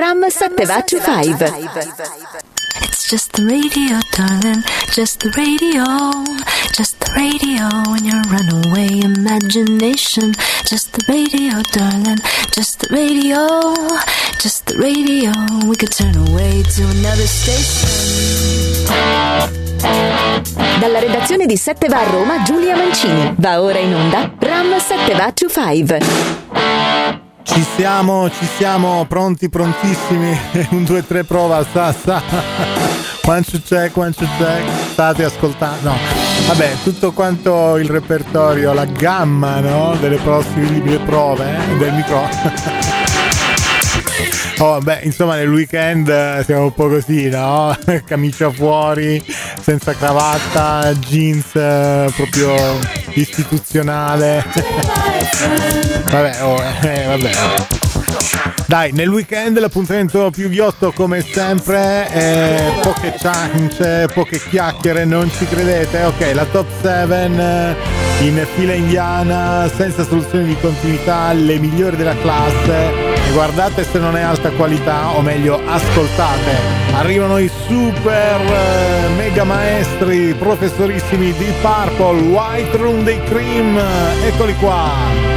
Ram 725. It's just the radio, darling, just the radio, just the radio in your runaway imagination. Just the radio, darling, just the radio, just the radio. We could turn away to another station. Dalla redazione di 7 va a Roma, Giulia Mancini. Va ora in onda Ram 725. Ci siamo, pronti, prontissimi. 1, 2, 3, prova, sa. One to check, state ascoltando. No, vabbè, tutto quanto il repertorio, la gamma, no, delle possibili prove del microfono. Oh, beh, insomma nel weekend siamo un po' così, no? Camicia fuori, senza cravatta, jeans proprio istituzionale. Vabbè. Dai, nel weekend l'appuntamento più ghiotto come sempre, poche ciance, poche chiacchiere, non ci credete? Ok, la top 7 in fila indiana, senza soluzioni di continuità, le migliori della classe. E guardate se non è alta qualità, o meglio ascoltate, arrivano i super mega maestri, professorissimi di Purple, White Room dei Cream, eccoli qua.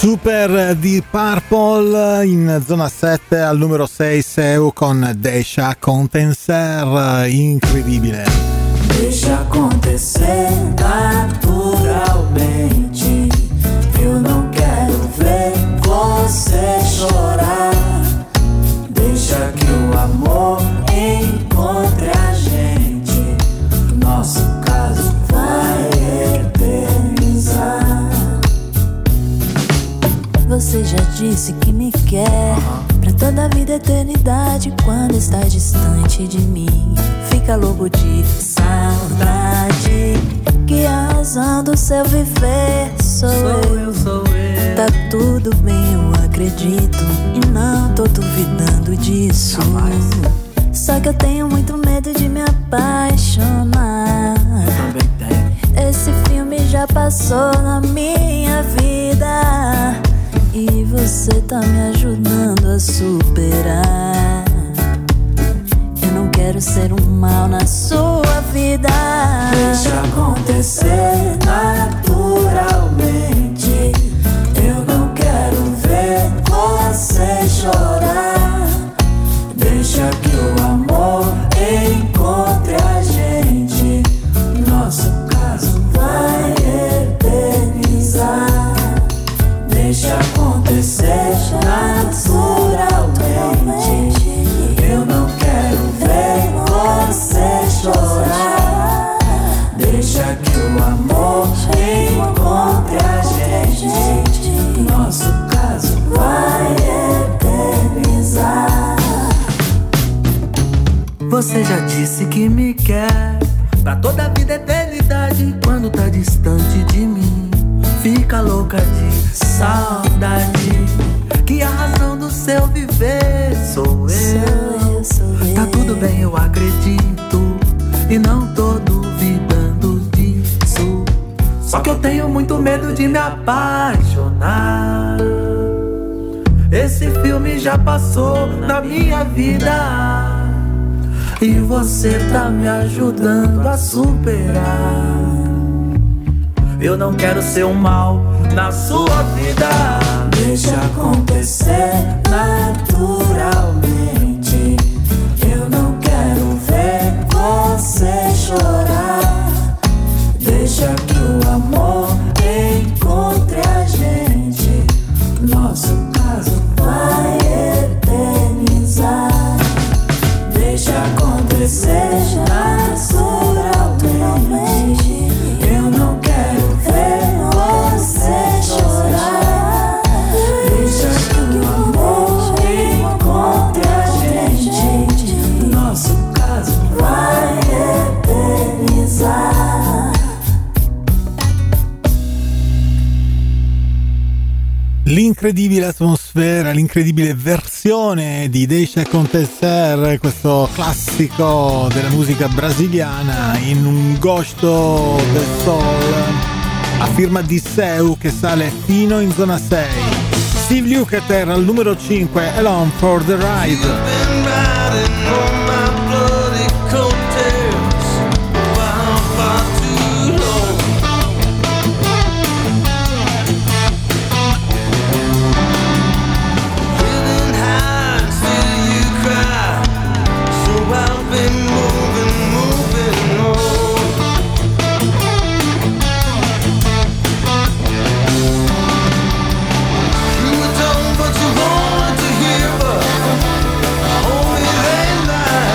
Super di Purple in zona 7 al numero 6 Seu con Deixa Acontecer, incredibile. Deixa acontecer naturalmente, eu não quero ver você chorar. Deixa que o amor encontre a gente, nosso caso vai eternizar. Você já disse que me quer pra toda a vida e eternidade. Quando está distante de mim, fica louco de saudade. Que a razão do seu viver sou eu. Tá tudo bem, eu acredito, e não tô duvidando disso. Só que eu tenho muito medo de me apaixonar. Esse filme já passou na minha vida e você tá me ajudando a superar. Eu não quero ser um mal na sua vida. Deixa acontecer naturalmente, eu não quero ver você chorar. Deixa que o amor encontre a gente, nosso caso vai eternizar. Deixa acontecer naturalmente, eu não quero ver você chorar. Deixa que o amor encontre a gente, nosso caso vai eternizar. Você já disse que me quer pra toda a vida e eternidade. Quando tá distante de mim, fica louca de saudade. Que a razão do seu viver sou eu. Tá tudo bem, eu acredito, e não tô duvidando disso. Só que eu tenho muito medo de me apaixonar. Esse filme já passou na minha vida e você tá me ajudando a superar. Eu não quero ser um mal na sua vida. Deixa acontecer naturalmente, eu não quero ver você chorar. Deixa que o amor encontre a gente, nosso caso vai eternizar. Deixa acontecer naturalmente, eu não quero ver você chorar. Deixa que o amor encontre a gente, nosso caso vai eternizar. L'incredibile atmosfera, l'incredibile versione di Deixa Acontecer, questo classico della musica brasiliana in un gosto del soul a firma di Seu, che sale fino in zona 6. Steve Lukather al numero 5, Alone for the Ride. You were told what you wanted to hear, but only late night.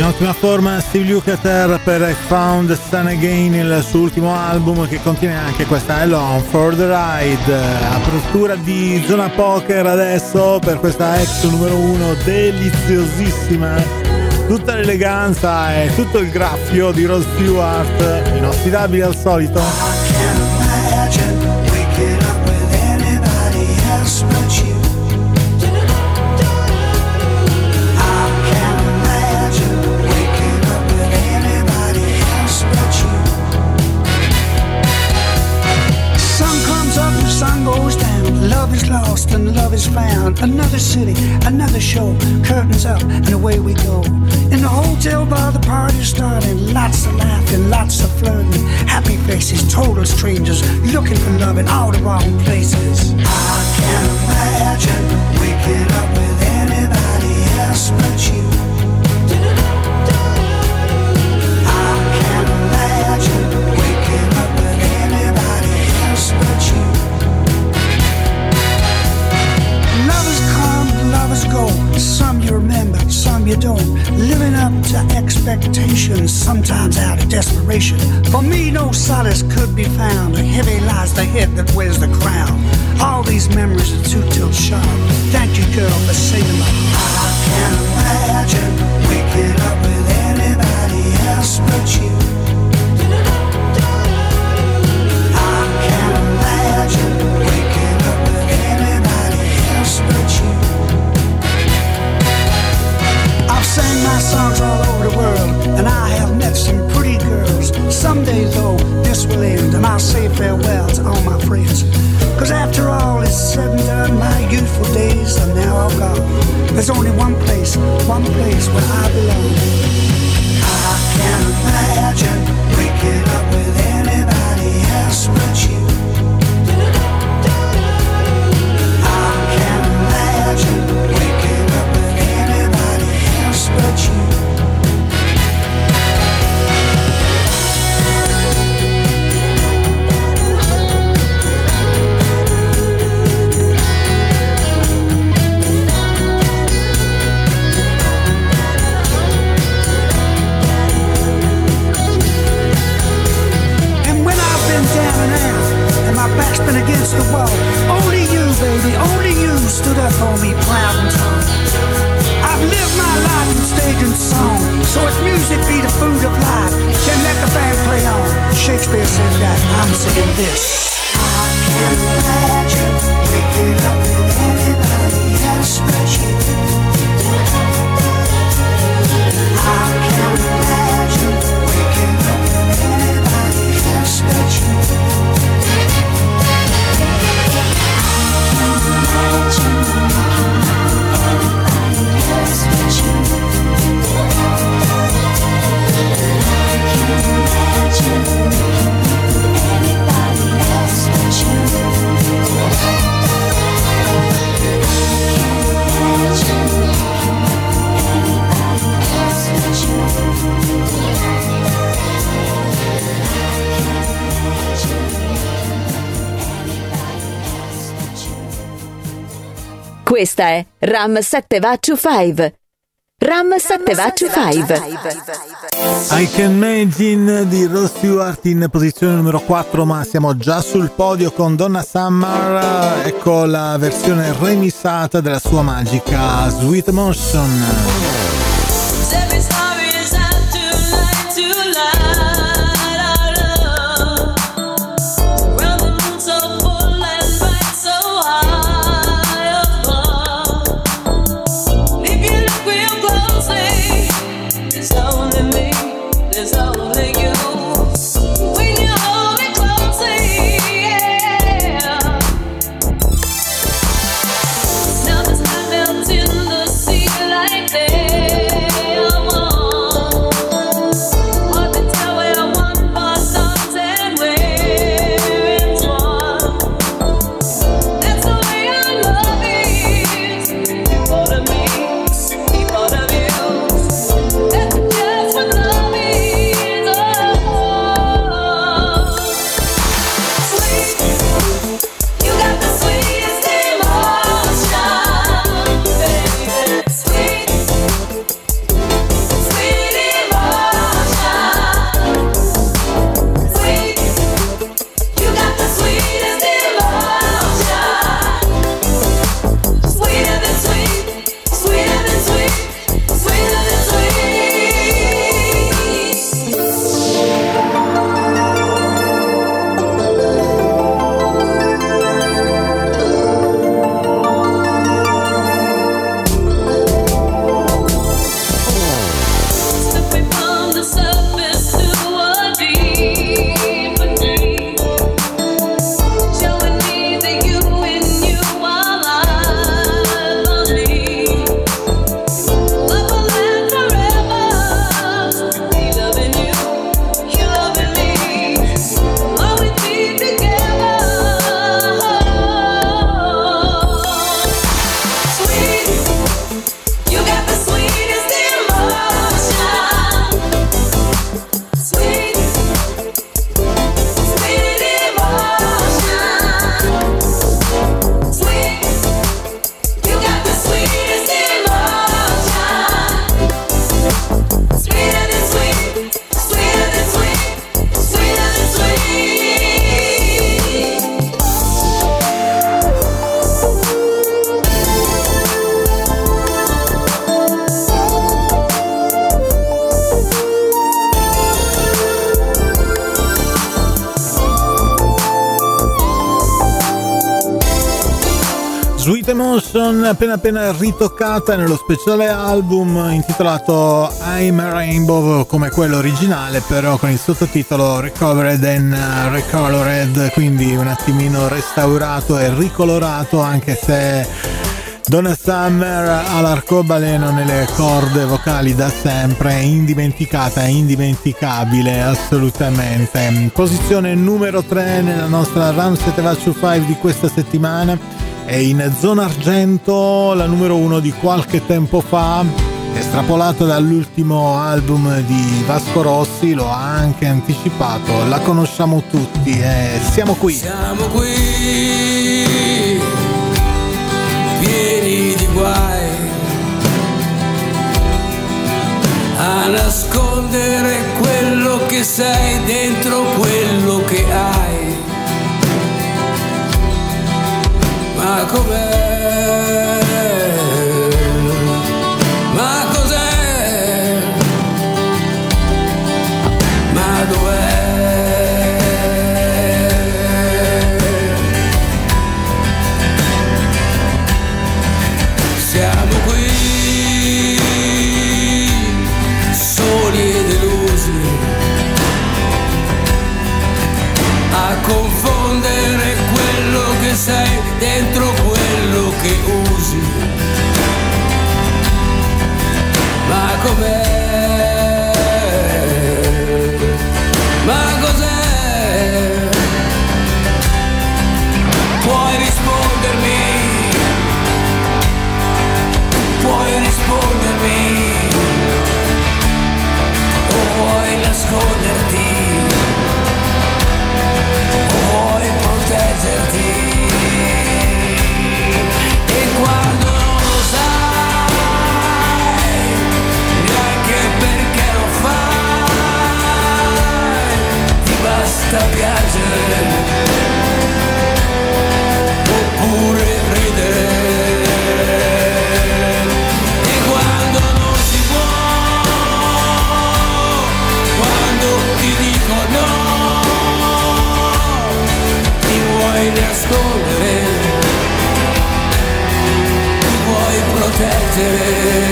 ottima forma Steve Lukather per I Found Sun Again, il suo ultimo album che contiene anche questa Alone for the Ride. Apertura di Zona Poker adesso per questa ex numero 1 deliziosissima, tutta l'eleganza e tutto il graffio di Rod Stewart, inossidabile al solito. Sun goes down, love is lost and love is found. Another city, another show, curtains up and away we go. In the hotel bar the party's starting, lots of laughing, lots of flirting, happy faces, total strangers, looking for love in all the wrong places. I can't imagine waking up with anybody else but you. I can't imagine waking up with anybody else but you. Lovers come, lovers go. Some you remember, some you don't. Living up to expectations, sometimes out of desperation. For me, no solace could be found. Heavy lies the head that wears the crown. All these memories are too tilt sharp. Thank you, girl, for saving my heart. I can't imagine waking up with anybody else but you. I can't imagine waking up with anybody else but you. I've sang my songs all over the world, and I have met some pretty girls. Someday, though, this will end, and I'll say farewell to all my friends. Cause after all is said and done, my youthful days are now all gone. There's only one place where I belong. I can't imagine waking up with anybody else but you. I can't imagine waking up with anybody else but you. Back's been against the wall. Only you, baby, only you stood up for me proud and tall. I've lived my life in stage and song, so if music be the food of life, then let the band play on. Shakespeare said that, I'm saying this. I can't imagine waking up with anybody else but you. I can't imagine waking up with anybody else but you. Questa è Ram 7 va to 5. Ram 7 va to 5. I Can Imagine di Rod Stewart in posizione numero 4, ma siamo già sul podio con Donna Summer. Ecco la versione remixata della sua magica Sweet Emotion. Just what love is. Sweet Emotion appena ritoccata nello speciale album intitolato I'm a Rainbow, come quello originale, però con il sottotitolo Recovered and Recolored, quindi un attimino restaurato e ricolorato, anche se Donna Summer ha l'arcobaleno nelle corde vocali da sempre, indimenticata, indimenticabile, assolutamente. Posizione numero 3 nella nostra Ram 725 di questa settimana. E in zona argento la numero 1 di qualche tempo fa, estrapolata dall'ultimo album di Vasco Rossi, lo ha anche anticipato, la conosciamo tutti e siamo qui. Siamo qui, pieni di guai, a nascondere quello che sei dentro quello che hai. Ma com'è? Ma cos'è? Ma dov'è? Siamo qui, soli e delusi, a confondere quello che sei dentro quello che usi. Ma com'è? Ma cos'è? Puoi rispondermi? Puoi rispondermi? O vuoi nasconderti? O vuoi proteggerti? E quando non lo sai, neanche perché lo fai, ti basta piangere oppure ridere. E quando non si può, quando ti dico no, ti vuoi nascondere, ti vuoi proteggere.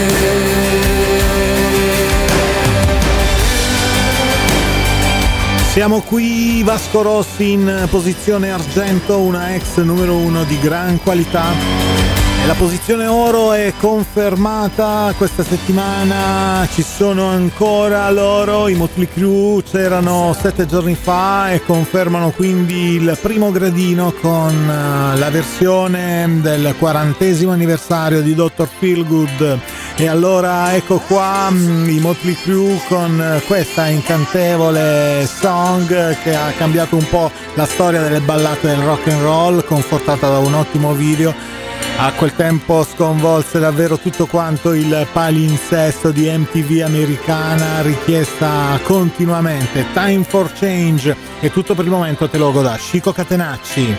Siamo qui, Vasco Rossi in posizione argento, una ex numero 1 di gran qualità. E la posizione oro è confermata questa settimana, ci sono ancora loro, i Motley Crue, c'erano 7 giorni fa e confermano quindi il primo gradino con la versione del 40° anniversario di Dr. Feelgood. E allora ecco qua i Motley Crue con questa incantevole song che ha cambiato un po' la storia delle ballate del rock and roll, confortata da un ottimo video. A quel tempo sconvolse davvero tutto quanto il palinsesto di MTV americana, richiesta continuamente. Time for Change. E tutto per il momento, te lo goda Chico Catenacci.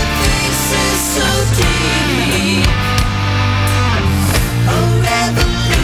So deep, a revelation.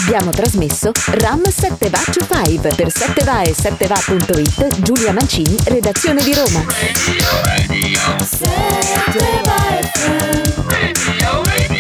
Abbiamo trasmesso Ram 7 Va to 5 per 7va e 7va.it. Giulia Mancini, redazione di Roma. Radio, 7va FM. Radio.